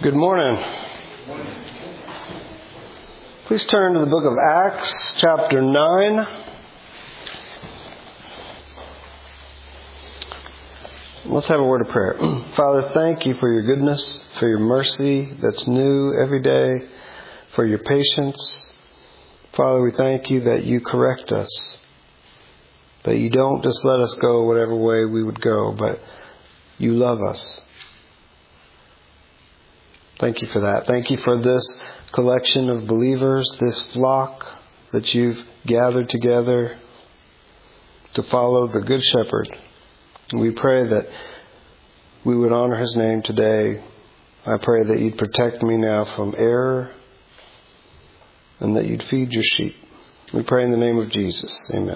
Good morning. Please turn to the book of Acts, chapter 9. Let's have a word of prayer. Father, thank you for your goodness, for your mercy that's new every day, for your patience. Father, we thank you that you correct us, that you don't just let us go whatever way we would go, but you love us. Thank you for that. Thank you for this collection of believers, this flock that you've gathered together to follow the Good Shepherd. We pray that we would honor his name today. I pray that you'd protect me now from error and that you'd feed your sheep. We pray in the name of Jesus. Amen.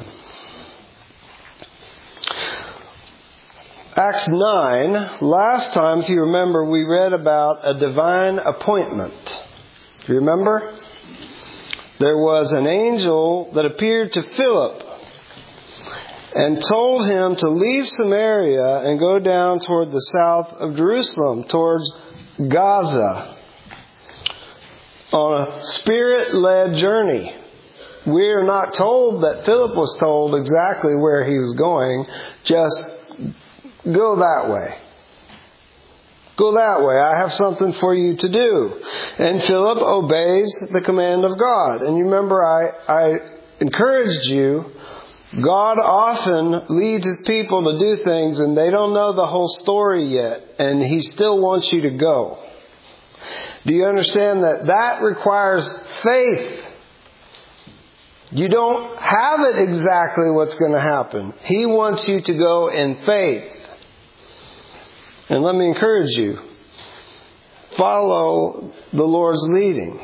Acts 9, last time, if you remember, we read about a divine appointment. Do you remember? There was an angel that appeared to Philip and told him to leave Samaria and go down toward the south of Jerusalem, towards Gaza, on a Spirit-led journey. We are not told that Philip was told exactly where he was going, just go that way. Go that way. I have something for you to do. And Philip obeys the command of God. And you remember I encouraged you, God often leads his people to do things and they don't know the whole story yet. And he still wants you to go. Do you understand that requires faith? You don't have it exactly what's going to happen. He wants you to go in faith. And let me encourage you, follow the Lord's leading.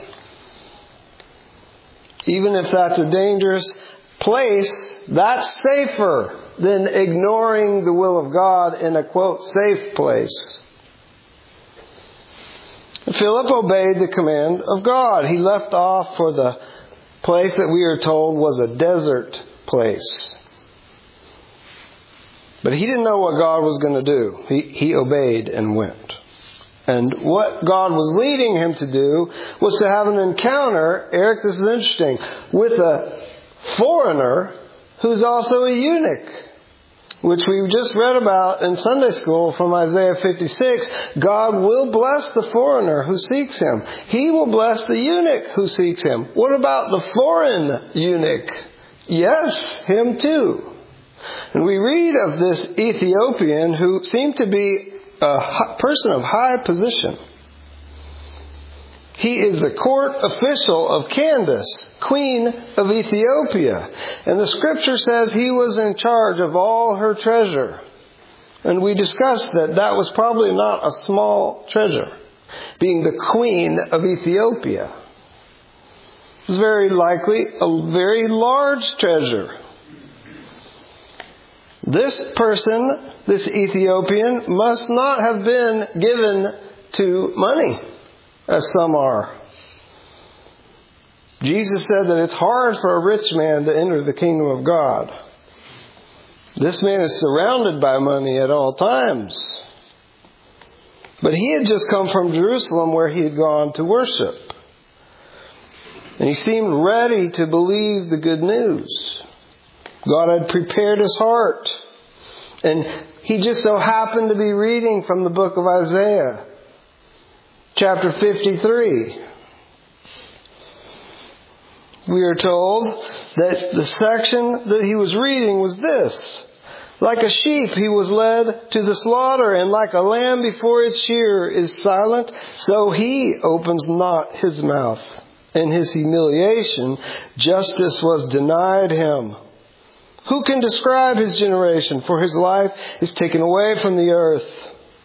Even if that's a dangerous place, that's safer than ignoring the will of God in a, quote, safe place. Philip obeyed the command of God. He left off for the place that we are told was a desert place. But he didn't know what God was going to do. He obeyed and went. And what God was leading him to do was to have an encounter, Eric, this is interesting, with a foreigner who's also a eunuch, which we just read about in Sunday school from Isaiah 56. God will bless the foreigner who seeks him. He will bless the eunuch who seeks him. What about the foreign eunuch? Yes, him too. And we read of this Ethiopian who seemed to be a person of high position. He is the court official of Candace, Queen of Ethiopia. And the scripture says he was in charge of all her treasure. And we discussed that was probably not a small treasure, being the Queen of Ethiopia. It was very likely a very large treasure. This person, this Ethiopian, must not have been given to money, as some are. Jesus said that it's hard for a rich man to enter the kingdom of God. This man is surrounded by money at all times. But he had just come from Jerusalem where he had gone to worship. And he seemed ready to believe the good news. God had prepared his heart. And he just so happened to be reading from the book of Isaiah, chapter 53. We are told that the section that he was reading was this. Like a sheep he was led to the slaughter, and like a lamb before its shearer is silent, so he opens not his mouth. In his humiliation, justice was denied him. Who can describe his generation? For his life is taken away from the earth.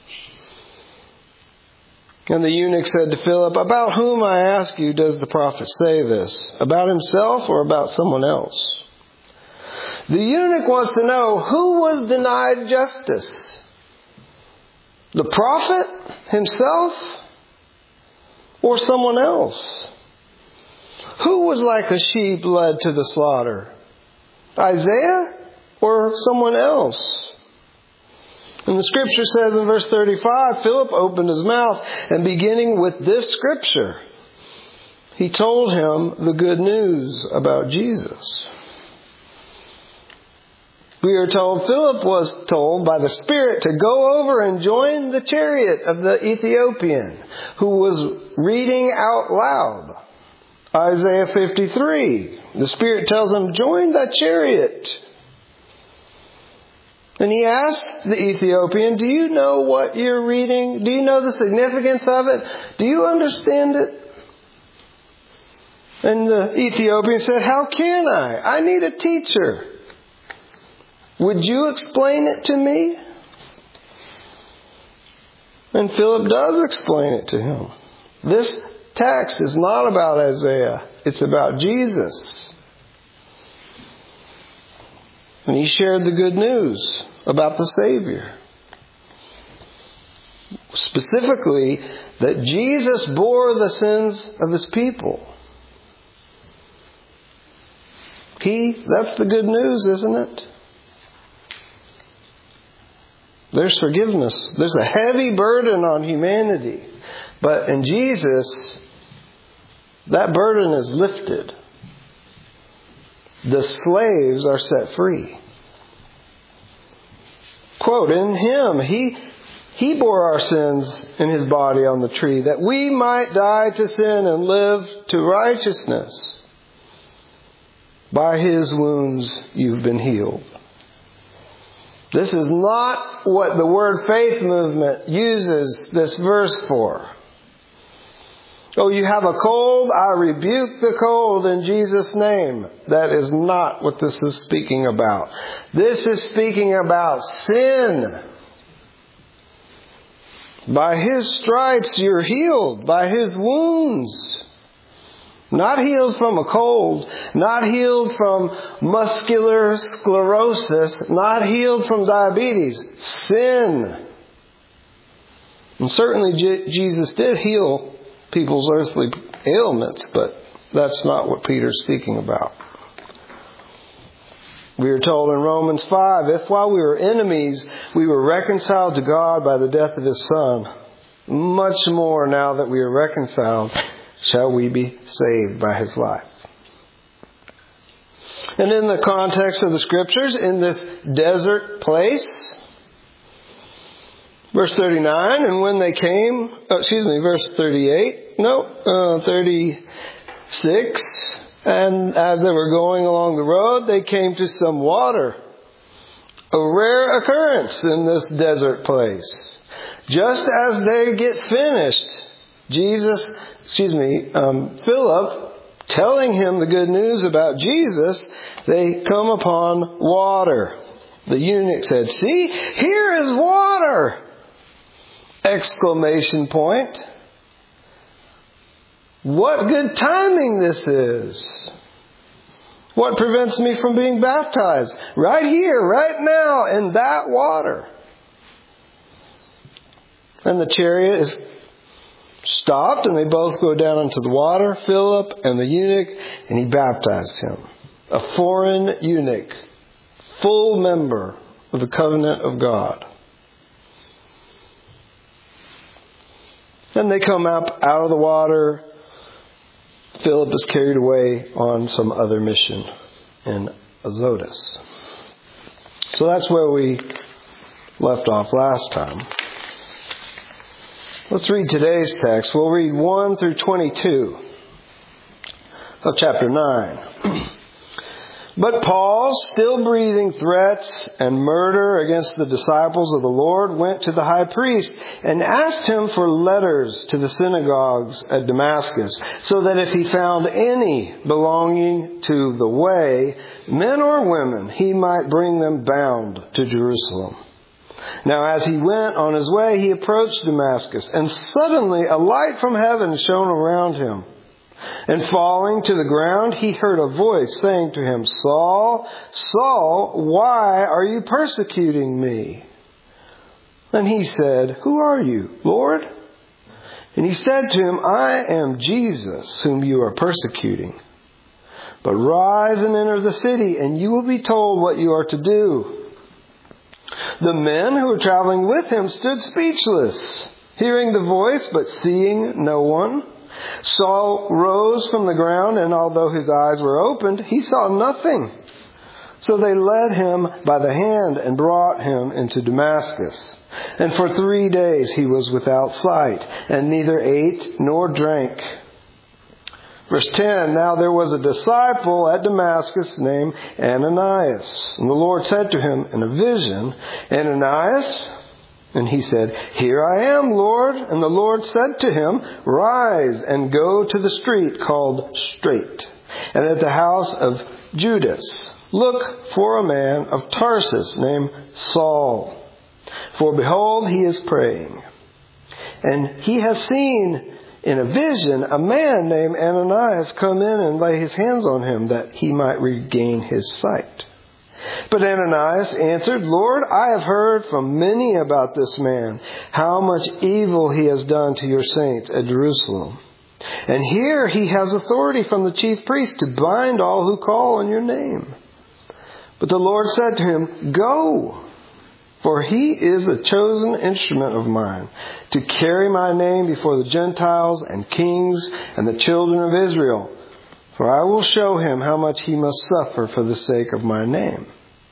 And the eunuch said to Philip, about whom, I ask you, does the prophet say this? About himself or about someone else? The eunuch wants to know who was denied justice. The prophet himself or someone else? Who was like a sheep led to the slaughter? Isaiah or someone else? And the Scripture says in verse 35, Philip opened his mouth, and beginning with this Scripture, he told him the good news about Jesus. We are told Philip was told by the Spirit to go over and join the chariot of the Ethiopian who was reading out loud Isaiah 53. The Spirit tells him, join that chariot. And he asked the Ethiopian, do you know what you're reading? Do you know the significance of it? Do you understand it? And the Ethiopian said, how can I? I need a teacher. Would you explain it to me? And Philip does explain it to him. This text is not about Isaiah. It's about Jesus. And he shared the good news about the Savior. Specifically, that Jesus bore the sins of His people. That's the good news, isn't it? There's forgiveness. There's a heavy burden on humanity. But in Jesus, that burden is lifted. The slaves are set free. Quote, in Him, He bore our sins in His body on the tree, that we might die to sin and live to righteousness. By His wounds you've been healed. This is not what the Word Faith movement uses this verse for. Oh, you have a cold? I rebuke the cold in Jesus' name. That is not what this is speaking about. This is speaking about sin. By His stripes you're healed. By His wounds. Not healed from a cold. Not healed from muscular sclerosis. Not healed from diabetes. Sin. And certainly Jesus did heal people's earthly ailments, but that's not what Peter's speaking about. We are told in Romans 5, if while we were enemies, we were reconciled to God by the death of His Son, much more now that we are reconciled, shall we be saved by His life. And in the context of the Scriptures, in this desert place, verse 39, and when they came, verse 38, 36, and as they were going along the road, they came to some water. A rare occurrence in this desert place. Just as they get finished, Philip, telling him the good news about Jesus, they come upon water. The eunuch said, see, here is water! Exclamation point. What good timing this is. What prevents me from being baptized? Right here, right now, in that water. And the chariot is stopped, and they both go down into the water, Philip and the eunuch, and he baptized him. A foreign eunuch, full member of the covenant of God. Then they come up out of the water. Philip is carried away on some other mission in Azotus. So that's where we left off last time. Let's read today's text. We'll read 1 through 22 of chapter 9. But Paul, still breathing threats and murder against the disciples of the Lord, went to the high priest and asked him for letters to the synagogues at Damascus, so that if he found any belonging to the way, men or women, he might bring them bound to Jerusalem. Now as he went on his way, he approached Damascus, and suddenly a light from heaven shone around him. And falling to the ground, he heard a voice saying to him, Saul, Saul, why are you persecuting me? And he said, Who are you, Lord? And he said to him, I am Jesus, whom you are persecuting. But rise and enter the city, and you will be told what you are to do. The men who were traveling with him stood speechless, hearing the voice but seeing no one. Saul rose from the ground, and although his eyes were opened, he saw nothing. So they led him by the hand and brought him into Damascus. And for 3 days he was without sight, and neither ate nor drank. Verse 10, now there was a disciple at Damascus named Ananias. And the Lord said to him in a vision, Ananias? And he said, Here I am, Lord. And the Lord said to him, Rise and go to the street called Straight, and at the house of Judas look for a man of Tarsus named Saul. For behold, he is praying. And he has seen in a vision a man named Ananias come in and lay his hands on him that he might regain his sight. But Ananias answered, Lord, I have heard from many about this man, how much evil he has done to your saints at Jerusalem. And here he has authority from the chief priest to bind all who call on your name. But the Lord said to him, Go, for he is a chosen instrument of mine, to carry my name before the Gentiles and kings and the children of Israel. For I will show him how much he must suffer for the sake of my name.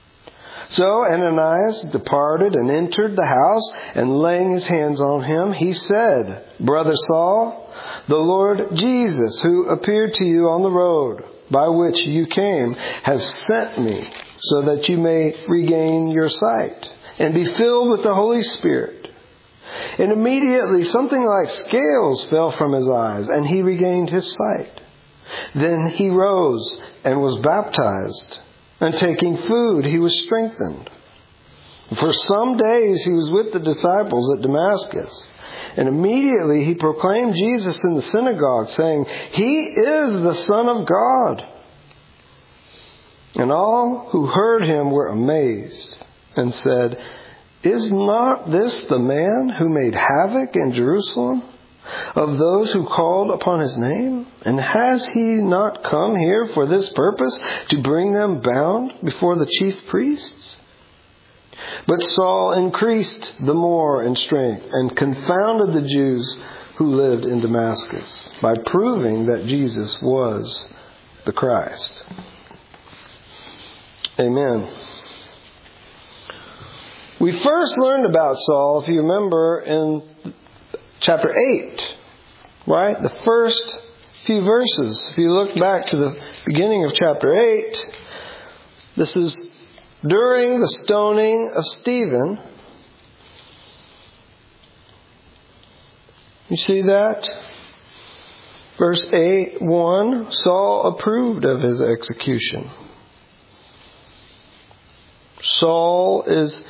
So Ananias departed and entered the house, and laying his hands on him, he said, Brother Saul, the Lord Jesus, who appeared to you on the road by which you came, has sent me, so that you may regain your sight and be filled with the Holy Spirit. And immediately something like scales fell from his eyes, and he regained his sight. Then he rose and was baptized, and taking food he was strengthened. For some days he was with the disciples at Damascus, and immediately he proclaimed Jesus in the synagogue, saying, He is the Son of God. And all who heard him were amazed and said, Is not this the man who made havoc in Jerusalem of those who called upon his name? And has he not come here for this purpose, to bring them bound before the chief priests? But Saul increased the more in strength and confounded the Jews who lived in Damascus by proving that Jesus was the Christ. Amen. We first learned about Saul, if you remember, in chapter 8, right? The first few verses. If you look back to the beginning of chapter 8, this is during the stoning of Stephen. You see that? Verse 8:1, Saul approved of his execution. Saul is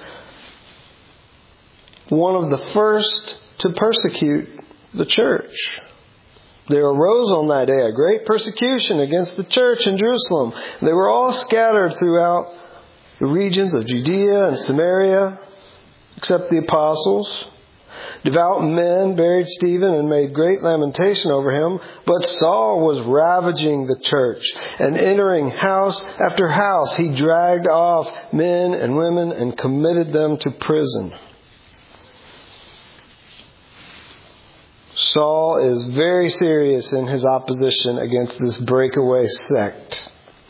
one of the first to persecute the church. There arose on that day a great persecution against the church in Jerusalem. They were all scattered throughout the regions of Judea and Samaria, except the apostles. Devout men buried Stephen and made great lamentation over him. But Saul was ravaging the church, and entering house after house, he dragged off men and women and committed them to prison. Saul is very serious in his opposition against this breakaway sect.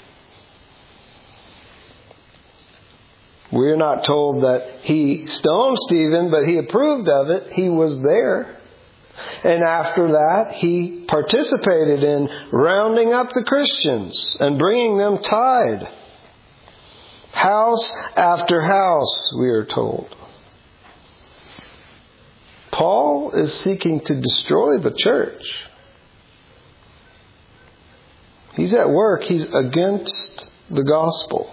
We're not told that he stoned Stephen, but he approved of it. He was there. And after that, he participated in rounding up the Christians and bringing them tied. House after house, we are told. Paul is seeking to destroy the church. He's at work. He's against the gospel.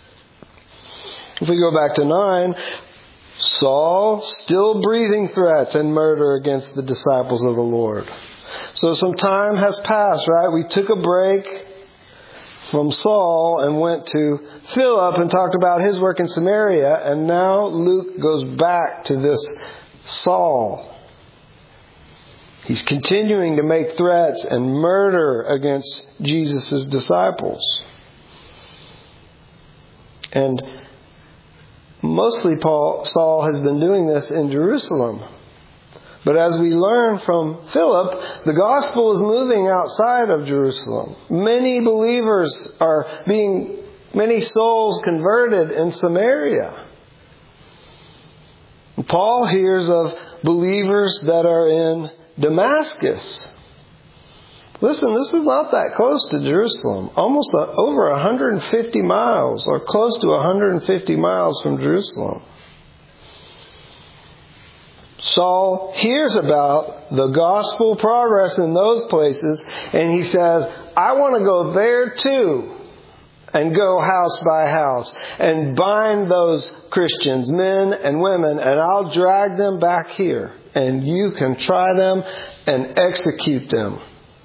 If we go back to 9, Saul still breathing threats and murder against the disciples of the Lord. So some time has passed, right? We took a break from Saul and went to Philip and talked about his work in Samaria. And now Luke goes back to this Saul. He's continuing to make threats and murder against Jesus' disciples. And Mostly Saul has been doing this in Jerusalem. But as we learn from Philip, the gospel is moving outside of Jerusalem. Many believers many souls converted in Samaria. Paul hears of believers that are in Damascus. Listen, this is not that close to Jerusalem. Almost over 150 miles, or close to 150 miles from Jerusalem. Saul hears about the gospel progress in those places, and he says, I want to go there too, and go house by house, and bind those Christians, men and women, and I'll drag them back here, and you can try them and execute them.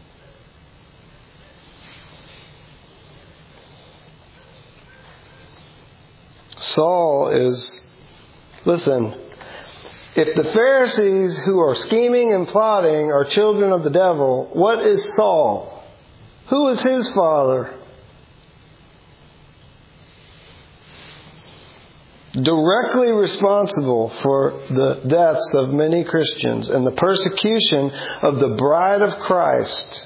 Saul is, listen, if the Pharisees who are scheming and plotting are children of the devil, what is Saul? Who is his father? Directly responsible for the deaths of many Christians and the persecution of the bride of Christ.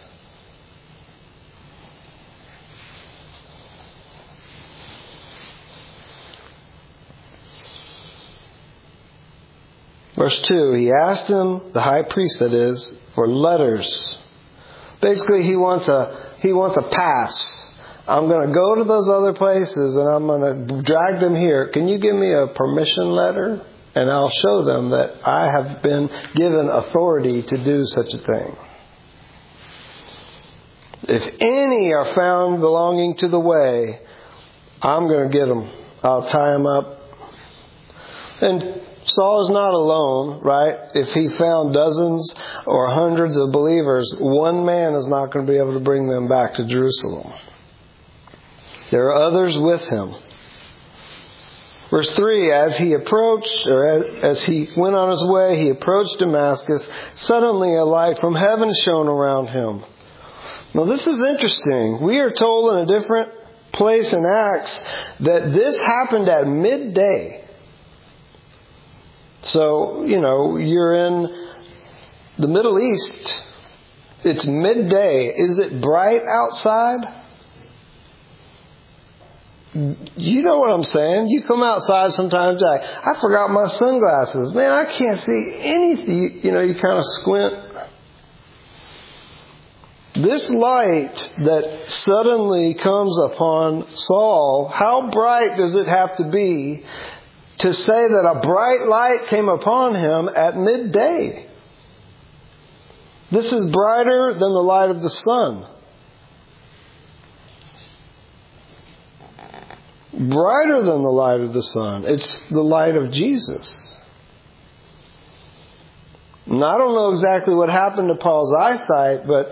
Verse 2, he asked him, the high priest that is, for letters. Basically, he wants a pass. I'm going to go to those other places and I'm going to drag them here. Can you give me a permission letter? And I'll show them that I have been given authority to do such a thing. If any are found belonging to the way, I'm going to get them. I'll tie them up. And Saul is not alone, right? If he found dozens or hundreds of believers, one man is not going to be able to bring them back to Jerusalem. There are others with him. Verse 3, as he went on his way, he approached Damascus. Suddenly a light from heaven shone around him. Now this is interesting. We are told in a different place in Acts that this happened at midday. So, you're in the Middle East. It's midday. Is it bright outside? You know what I'm saying? You come outside sometimes, like, I forgot my sunglasses. Man, I can't see anything. You kind of squint. This light that suddenly comes upon Saul, how bright does it have to be to say that a bright light came upon him at midday? This is brighter than the light of the sun. Brighter than the light of the sun. It's the light of Jesus. And I don't know exactly what happened to Paul's eyesight, but,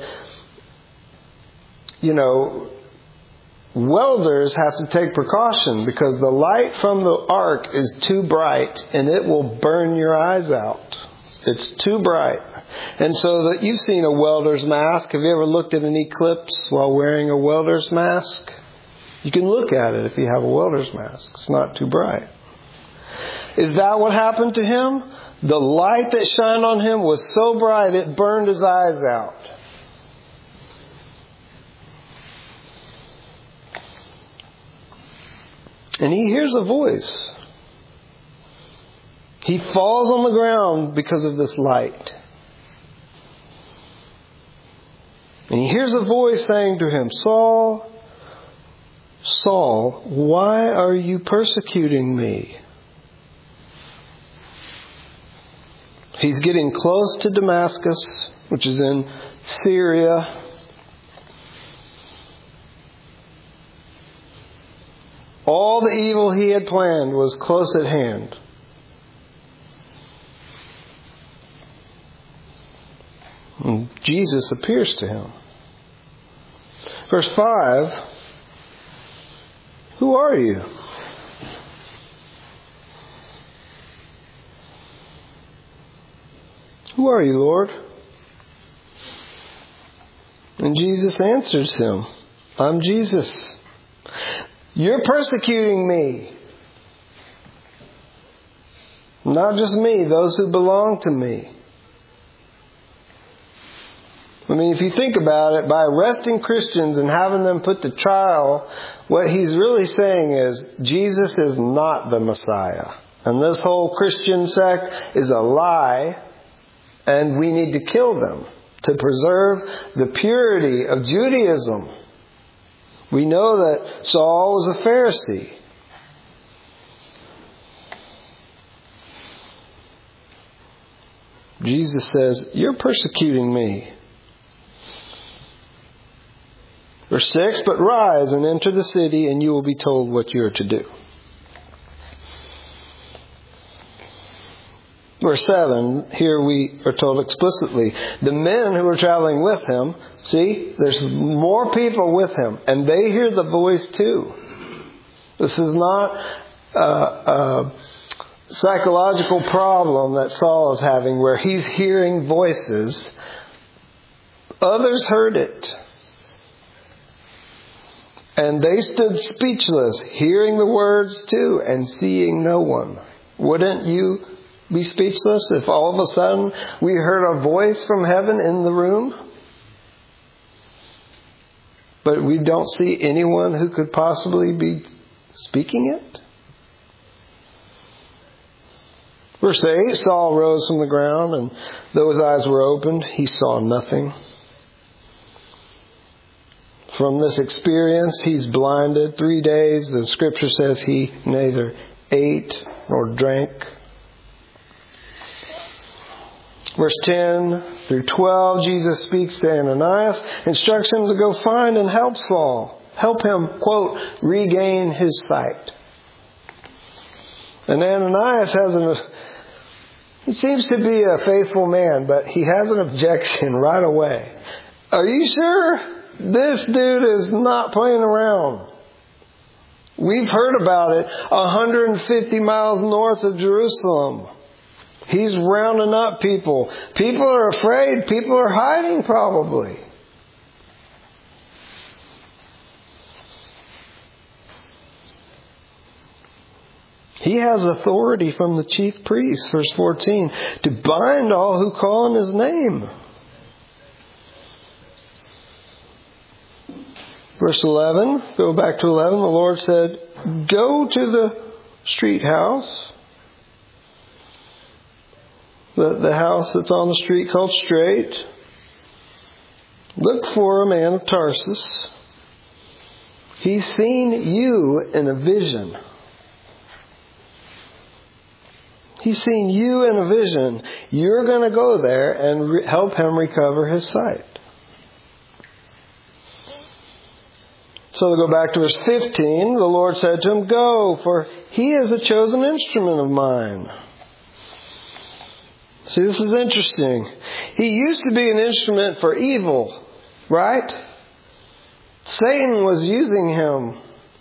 welders have to take precaution because the light from the arc is too bright and it will burn your eyes out. It's too bright. And so that you've seen a welder's mask. Have you ever looked at an eclipse while wearing a welder's mask? You can look at it if you have a welder's mask. It's not too bright. Is that what happened to him? The light that shined on him was so bright it burned his eyes out. And he hears a voice. He falls on the ground because of this light. And he hears a voice saying to him, Saul, Saul, why are you persecuting me? He's getting close to Damascus, which is in Syria. All the evil he had planned was close at hand. And Jesus appears to him. Verse 5, who are you? Who are you, Lord? And Jesus answers him, I'm Jesus. You're persecuting me. Not just me, those who belong to me. I mean, if you think about it, by arresting Christians and having them put to trial, what he's really saying is Jesus is not the Messiah. And this whole Christian sect is a lie, and we need to kill them to preserve the purity of Judaism. We know that Saul was a Pharisee. Jesus says, "You're persecuting me." Verse 6, "But rise and enter the city, and you will be told what you are to do." Verse 7, here we are told explicitly, the men who were traveling with him, see, there's more people with him, and they hear the voice too. This is not a psychological problem that Saul is having where he's hearing voices. Others heard it. And they stood speechless, hearing the words too, and seeing no one. Wouldn't you be speechless if all of a sudden we heard a voice from heaven in the room? But we don't see anyone who could possibly be speaking it? Verse 8, Saul rose from the ground, and though his eyes were opened, he saw nothing. From this experience, he's blinded 3 days. The scripture says he neither ate nor drank. Verse 10 through 12, Jesus speaks to Ananias, instructs him to go find and help Saul. Help him, quote, regain his sight. And Ananias he seems to be a faithful man, but he has an objection right away. Are you sure? This dude is not playing around. We've heard about it 150 miles north of Jerusalem. He's rounding up people. People are afraid. People are hiding probably. He has authority from the chief priest, verse 14, to bind all who call on his name. Verse 11, go back to 11, the Lord said, go to the street house, the house that's on the street called Straight. Look for a man of Tarsus. He's seen you in a vision. He's seen you in a vision. You're going to go there and help him recover his sight. So to go back to verse 15, the Lord said to him, go, for he is a chosen instrument of mine. See, this is interesting. He used to be an instrument for evil, right? Satan was using him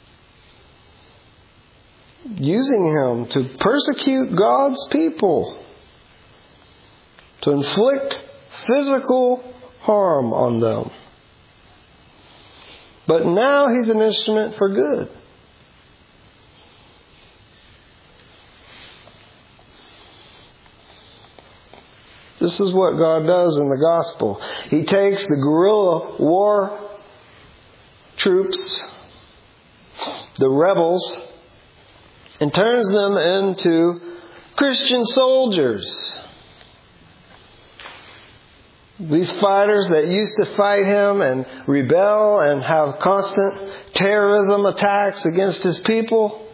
to persecute God's people, to inflict physical harm on them. But now he's an instrument for good. This is what God does in the gospel. He takes the guerrilla war troops, the rebels, and turns them into Christian soldiers. These fighters that used to fight him and rebel and have constant terrorism attacks against his people,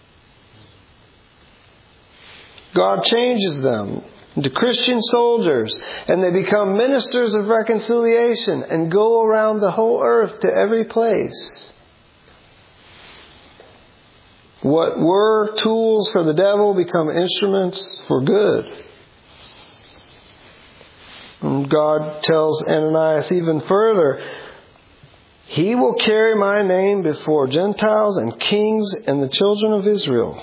God changes them into Christian soldiers, and they become ministers of reconciliation and go around the whole earth to every place. What were tools for the devil become instruments for good. And God tells Ananias even further, he will carry my name before Gentiles and kings and the children of Israel.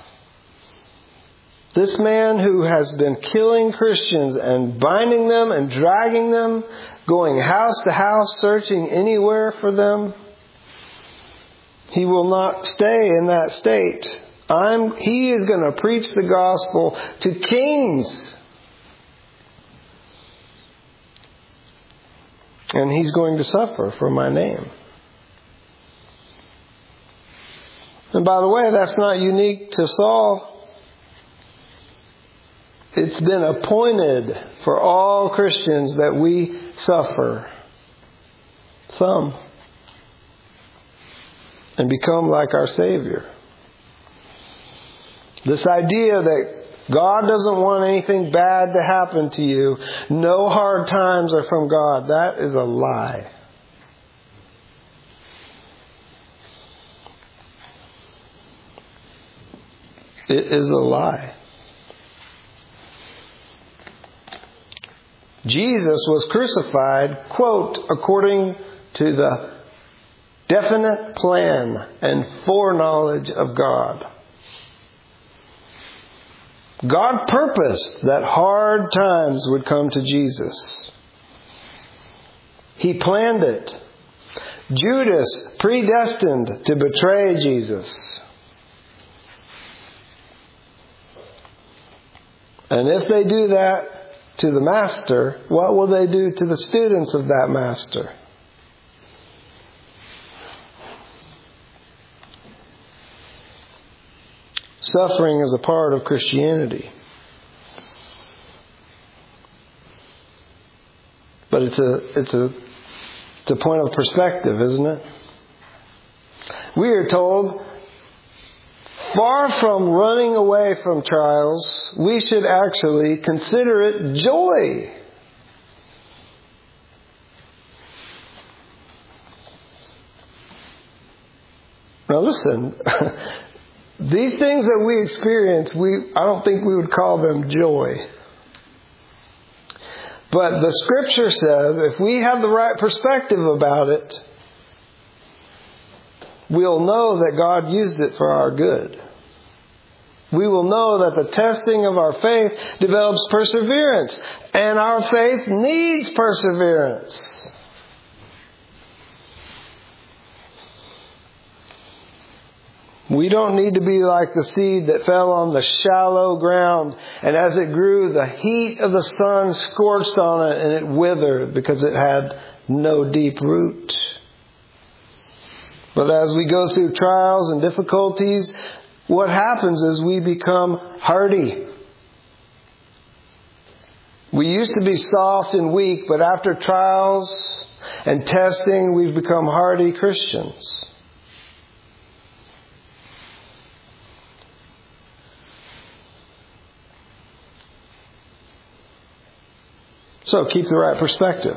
This man who has been killing Christians and binding them and dragging them, going house to house, searching anywhere for them, he will not stay in that state He is going to preach the gospel to kings. And He's going to suffer for my name. And by the way, that's not unique to Saul. It's been appointed for all Christians that we suffer some and become like our Savior. This idea that God doesn't want anything bad to happen to you, no hard times are from God, that is a lie. It is a lie. Jesus was crucified, quote, according to the definite plan and foreknowledge of God. God purposed that hard times would come to Jesus. He planned it. Judas predestined to betray Jesus. And if they do that to the master, what will they do to the students of that master? Suffering is a part of Christianity. But it's a point of perspective, isn't it? We are told, far from running away from trials, we should actually consider it joy. Now listen, these things that we experience, I don't think we would call them joy. But the Scripture says if we have the right perspective about it, we'll know that God used it for our good. We will know that the testing of our faith develops perseverance. And our faith needs perseverance. We don't need to be like the seed that fell on the shallow ground. And as it grew, the heat of the sun scorched on it and it withered because it had no deep root. But as we go through trials and difficulties, what happens is we become hardy. We used to be soft and weak, but after trials and testing, we've become hardy Christians. So keep the right perspective.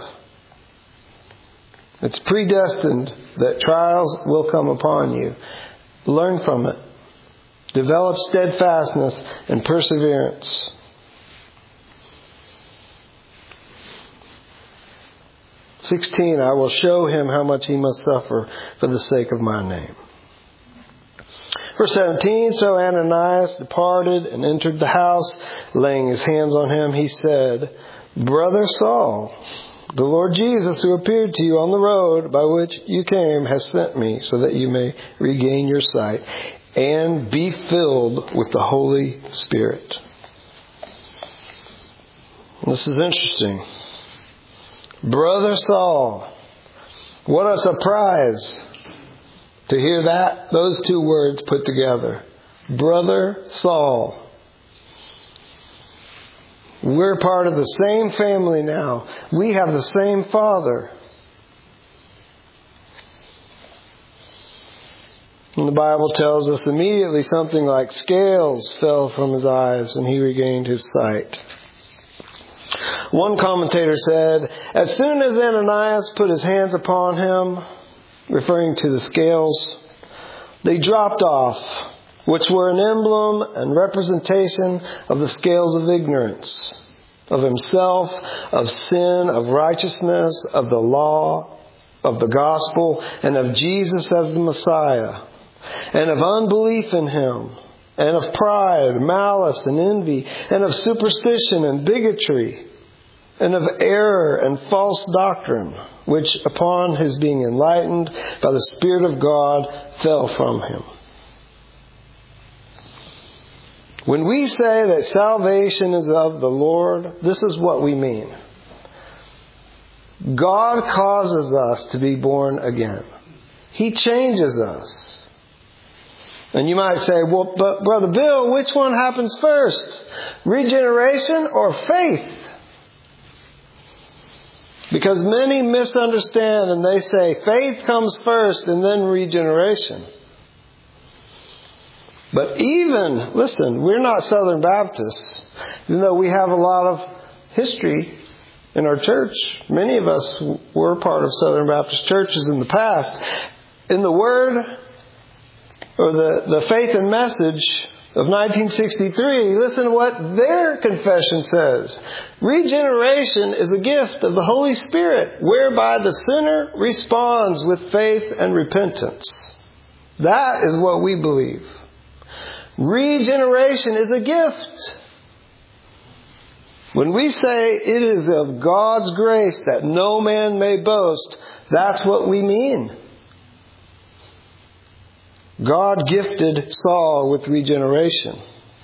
It's predestined that trials will come upon you. Learn from it. Develop steadfastness and perseverance. "16, I will show him how much he must suffer for the sake of my name." Verse 17, so Ananias departed and entered the house. Laying his hands on him, he said, "Brother Saul, the Lord Jesus, who appeared to you on the road by which you came, has sent me so that you may regain your sight and be filled with the Holy Spirit." This is interesting. Brother Saul. What a surprise to hear those two words put together. Brother Saul. We're part of the same family now. We have the same Father. And the Bible tells us immediately something like scales fell from his eyes and he regained his sight. One commentator said, as soon as Ananias put his hands upon him, referring to the scales, they dropped off, which were an emblem and representation of the scales of ignorance, of himself, of sin, of righteousness, of the law, of the gospel, and of Jesus as the Messiah, and of unbelief in him, and of pride, malice, and envy, and of superstition and bigotry, and of error and false doctrine, which upon his being enlightened by the Spirit of God fell from him. When we say that salvation is of the Lord, this is what we mean. God causes us to be born again. He changes us. And you might say, well, but Brother Bill, which one happens first? Regeneration or faith? Because many misunderstand and they say faith comes first and then regeneration. But listen, we're not Southern Baptists, even though we have a lot of history in our church. Many of us were part of Southern Baptist churches in the past. In the Word, or the Faith and Message of 1963, listen to what their confession says. Regeneration is a gift of the Holy Spirit, whereby the sinner responds with faith and repentance. That is what we believe. Regeneration is a gift. When we say it is of God's grace that no man may boast, that's what we mean. God gifted Saul with regeneration.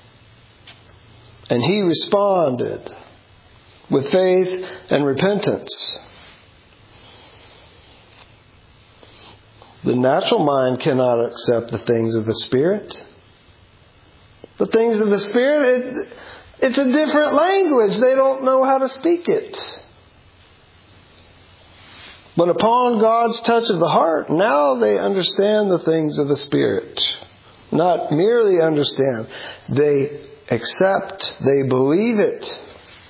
And he responded with faith and repentance. The natural mind cannot accept the things of the Spirit. The things of the Spirit, it's a different language. They don't know how to speak it. But upon God's touch of the heart, now they understand the things of the Spirit. Not merely understand. They accept. They believe it.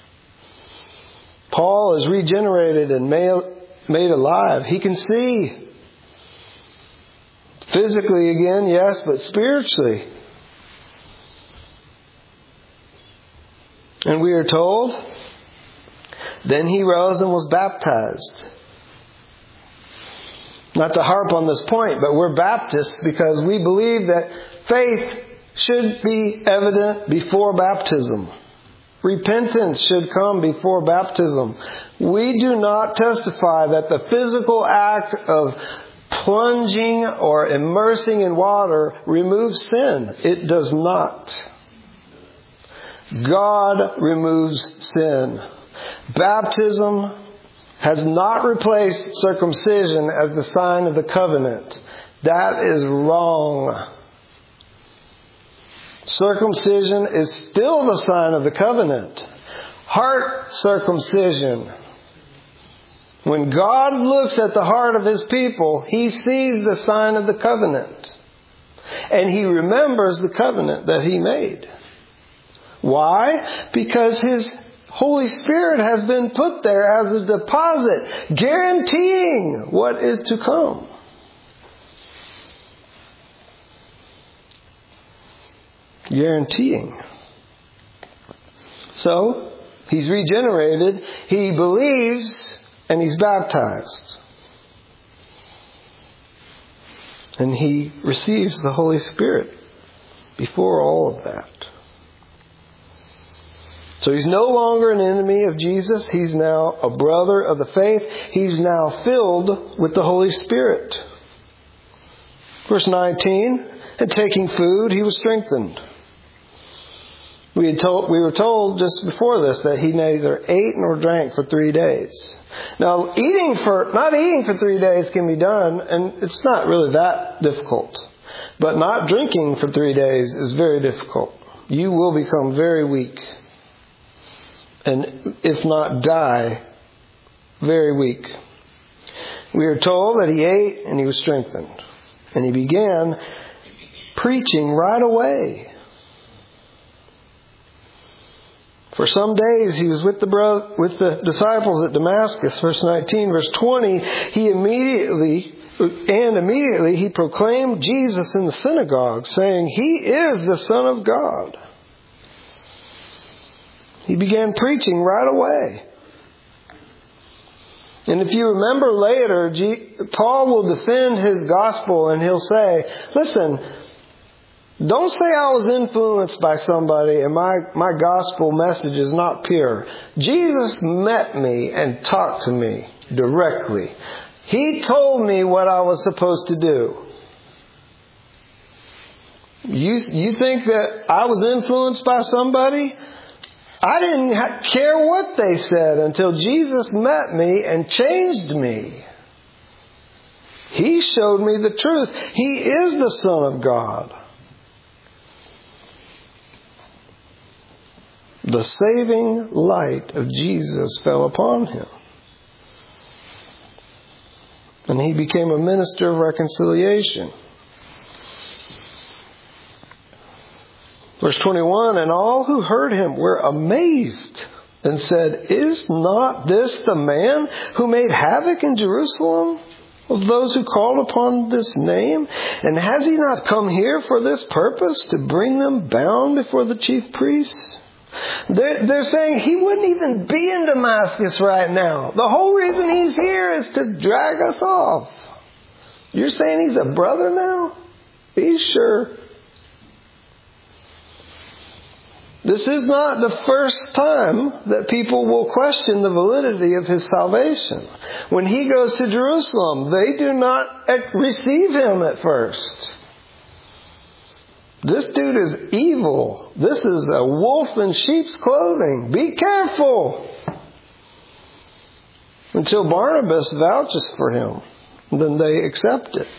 Paul is regenerated and made alive. He can see. Physically again, yes, but spiritually. And we are told, then he rose and was baptized. Not to harp on this point, but we're Baptists because we believe that faith should be evident before baptism. Repentance should come before baptism. We do not testify that the physical act of plunging or immersing in water removes sin. It does not. God removes sin. Baptism has not replaced circumcision as the sign of the covenant. That is wrong. Circumcision is still the sign of the covenant. Heart circumcision. When God looks at the heart of His people, He sees the sign of the covenant. And He remembers the covenant that He made. Why? Because His Holy Spirit has been put there as a deposit, guaranteeing what is to come. Guaranteeing. So, he's regenerated, he believes, and he's baptized. And he receives the Holy Spirit before all of that. So he's no longer an enemy of Jesus. He's now a brother of the faith. He's now filled with the Holy Spirit. Verse 19, and taking food, he was strengthened. We were told just before this that he neither ate nor drank for 3 days. Now, not eating for 3 days can be done, and it's not really that difficult. But not drinking for 3 days is very difficult. You will become very weak. And if not die, very weak. We are told that he ate and he was strengthened. And he began preaching right away. For some days he was with the disciples at Damascus. Verse 19, verse 20, immediately he proclaimed Jesus in the synagogue, saying, "He is the Son of God." He began preaching right away. And if you remember later, Paul will defend his gospel and he'll say, listen, don't say I was influenced by somebody and my gospel message is not pure. Jesus met me and talked to me directly. He told me what I was supposed to do. You think that I was influenced by somebody? I didn't care what they said until Jesus met me and changed me. He showed me the truth. He is the Son of God. The saving light of Jesus fell upon him. And he became a minister of reconciliation. Verse 21, and all who heard him were amazed and said, is not this the man who made havoc in Jerusalem of those who called upon this name? And has he not come here for this purpose, to bring them bound before the chief priests? They're saying he wouldn't even be in Damascus right now. The whole reason he's here is to drag us off. You're saying he's a brother now? Be sure. This is not the first time that people will question the validity of his salvation. When he goes to Jerusalem, they do not receive him at first. This dude is evil. This is a wolf in sheep's clothing. Be careful. Until Barnabas vouches for him. Then they accept it.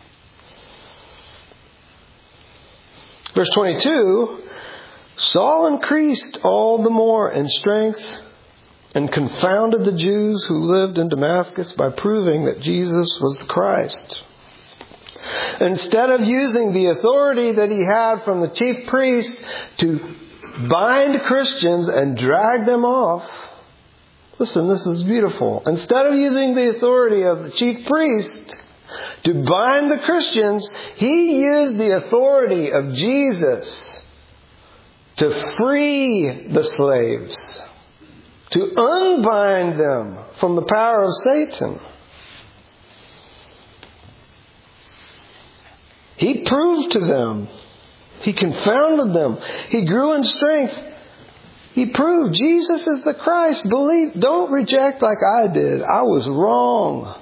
Verse 22, Saul increased all the more in strength and confounded the Jews who lived in Damascus by proving that Jesus was the Christ. Instead of using the authority that he had from the chief priest to bind Christians and drag them off, listen, this is beautiful. Instead of using the authority of the chief priest to bind the Christians, he used the authority of Jesus to free the slaves, to unbind them from the power of Satan. He proved to them. He confounded them. He grew in strength. He proved Jesus is the Christ. Believe. Don't reject like I did. I was wrong.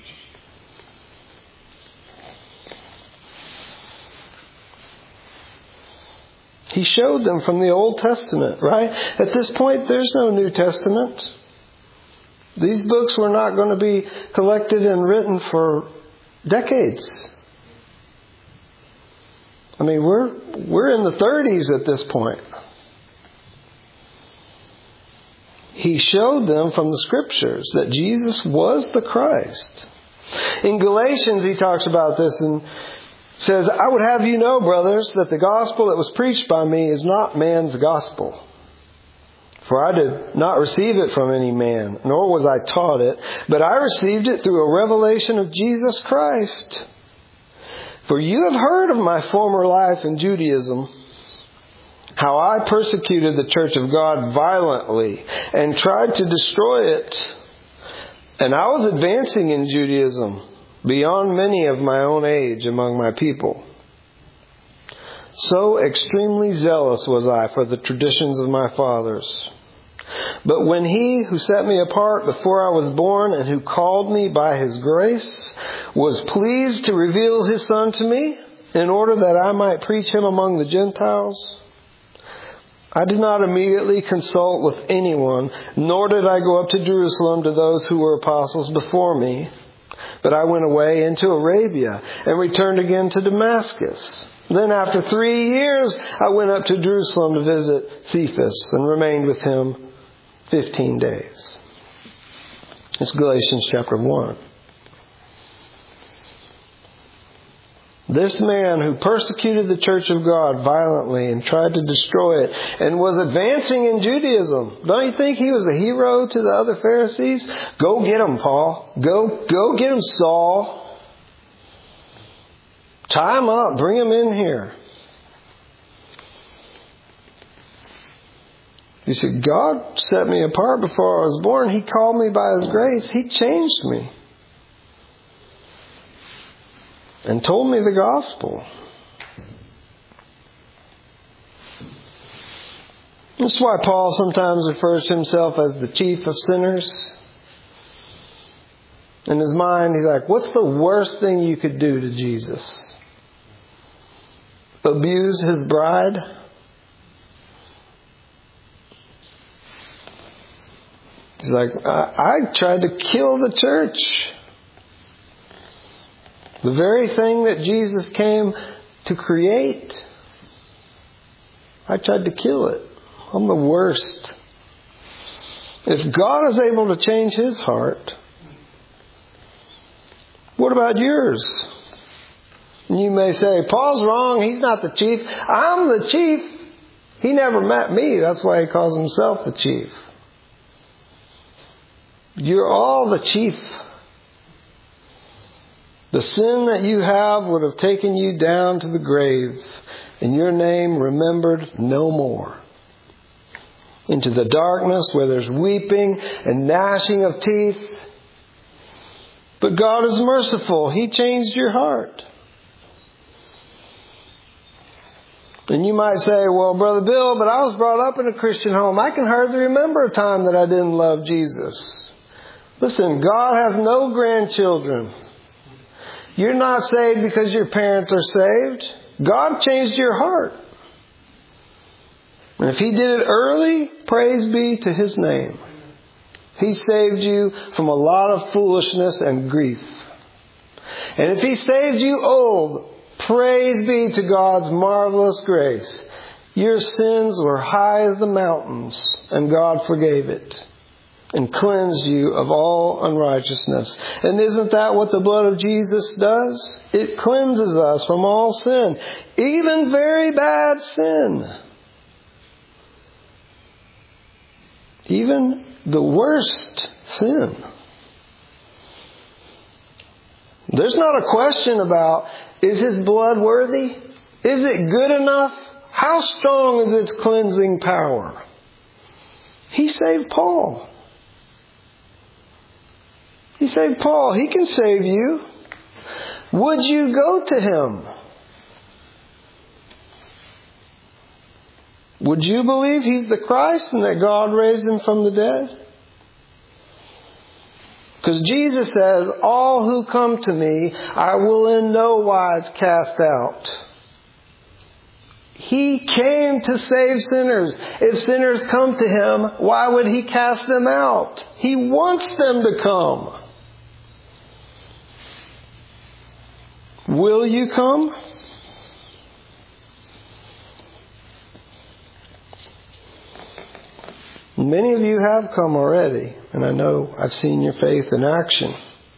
He showed them from the Old Testament, right? At this point, there's no New Testament. These books were not going to be collected and written for decades. I mean, we're in the 30s at this point. He showed them from the Scriptures that Jesus was the Christ. In Galatians, he talks about this and says, I would have you know, brothers, that the gospel that was preached by me is not man's gospel. For I did not receive it from any man, nor was I taught it, but I received it through a revelation of Jesus Christ. For you have heard of my former life in Judaism, how I persecuted the church of God violently and tried to destroy it. And I was advancing in Judaism beyond many of my own age among my people. So extremely zealous was I for the traditions of my fathers. But when he who set me apart before I was born and who called me by his grace was pleased to reveal his Son to me in order that I might preach him among the Gentiles, I did not immediately consult with anyone, nor did I go up to Jerusalem to those who were apostles before me. But I went away into Arabia and returned again to Damascus. Then after 3 years, I went up to Jerusalem to visit Cephas and remained with him 15 days. It's Galatians chapter 1. This man who persecuted the church of God violently and tried to destroy it and was advancing in Judaism. Don't you think he was a hero to the other Pharisees? Go get him, Paul. Go get him, Saul. Tie him up. Bring him in here. He said, God set me apart before I was born. He called me by His grace. He changed me. And told me the gospel. That's why Paul sometimes refers to himself as the chief of sinners. In his mind, he's like, what's the worst thing you could do to Jesus? abuse His bride? He's like, I tried to kill the church. The very thing that Jesus came to create. I tried to kill it. I'm the worst. If God is able to change His heart, what about yours? And you may say, Paul's wrong. He's not the chief. I'm the chief. He never met me. That's why he calls himself the chief. You're all the chief. The sin that you have would have taken you down to the grave, and your name remembered no more. Into the darkness where there's weeping and gnashing of teeth. But God is merciful. He changed your heart. And you might say, well, Brother Bill, but I was brought up in a Christian home. I can hardly remember a time that I didn't love Jesus. Listen, God has no grandchildren. You're not saved because your parents are saved. God changed your heart. And if He did it early, praise be to His name. He saved you from a lot of foolishness and grief. And if He saved you old, praise be to God's marvelous grace. Your sins were high as the mountains, and God forgave it and cleansed you of all unrighteousness. And isn't that what the blood of Jesus does? It cleanses us from all sin, even very bad sin. Even the worst sin. There's not a question about, is His blood worthy? Is it good enough? How strong is its cleansing power? He saved Paul. He saved Paul. He can save you. Would you go to Him? Would you believe He's the Christ and that God raised Him from the dead? Because Jesus says, all who come to me, I will in no wise cast out. He came to save sinners. If sinners come to Him, why would He cast them out? He wants them to come. Will you come? Many of you have come already, and I know I've seen your faith in action.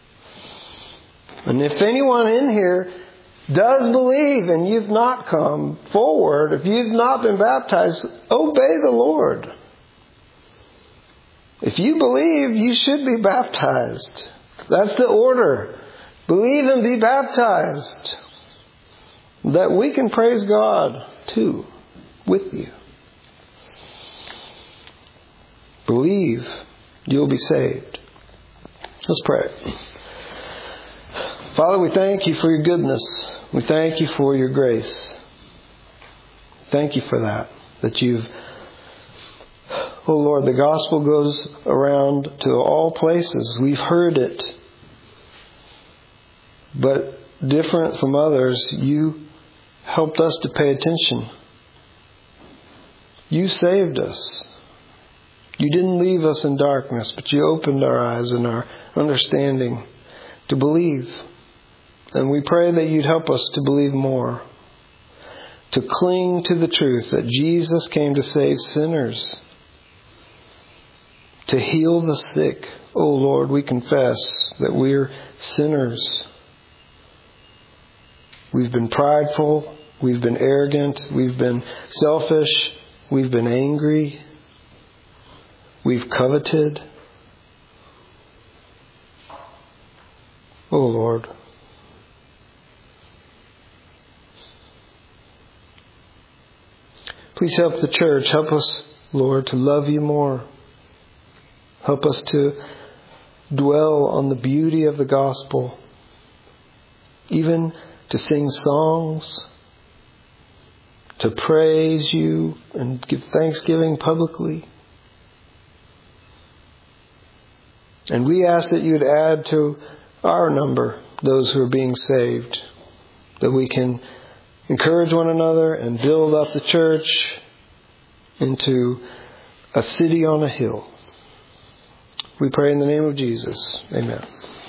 And if anyone in here does believe and you've not come forward, if you've not been baptized, obey the Lord. If you believe, you should be baptized. That's the order. Believe and be baptized. That we can praise God too, with you. Believe, you'll be saved. Let's pray. Father, we thank You for Your goodness. We thank You for Your grace. Thank You for that You've... Oh Lord, the gospel goes around to all places. We've heard it. But different from others, You helped us to pay attention. You saved us. You didn't leave us in darkness, but You opened our eyes and our understanding to believe. And we pray that You'd help us to believe more. To cling to the truth that Jesus came to save sinners. To heal the sick. Oh Lord, we confess that we're sinners. We've been prideful. We've been arrogant. We've been selfish. We've been angry. We've coveted. Oh Lord. Please help the church. Help us, Lord, to love You more. Help us to dwell on the beauty of the gospel. Even to sing songs. To praise You and give thanksgiving publicly. And we ask that You'd add to our number those who are being saved. That we can encourage one another, and build up the church into a city on a hill. We pray in the name of Jesus. Amen.